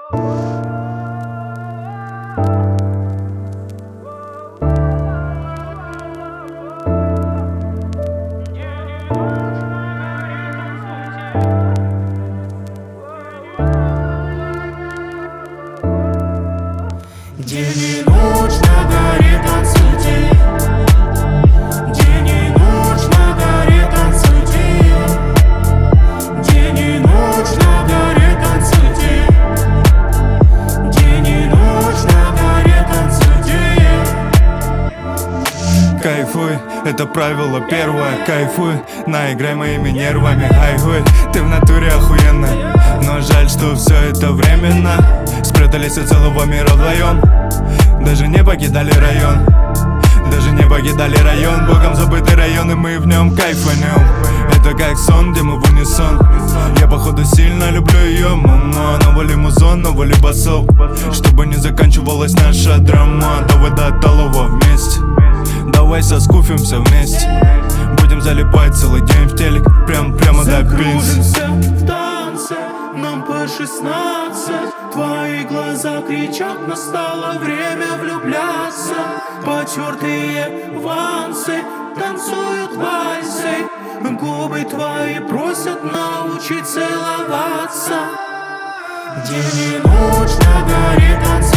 День и ночь на горе танцуйте. День и ночь на горе танцуйте. День и ночь на горе танцуйте. День и ночь на горе танцуйте. Кайфуй, это правило первое. Кайфуй, наиграй моими нервами. Айгуй, ты в натуре охуенная. Но жаль, что все это временно. Спрятались от целого мира вдвоем. Даже не покидали район. Даже не покидали район. Богом забытый район, и мы в нем кайфанем. Это как сон, где мы в унисон. Я походу сильно люблю ее, мама. Новый музон, новый басов. Чтобы не заканчивалась наша драма. Давай до талого вместе. Давай соскуфимся вместе. Будем залипать целый день в телек. Прямо до пенсии. Закружимся в танце, нам по 16. Твои глаза кричат, настало время влюбляться. Потертые вансы танцуют вальсы. Губы твои просят научить целоваться. День и ночь на горе танцуют.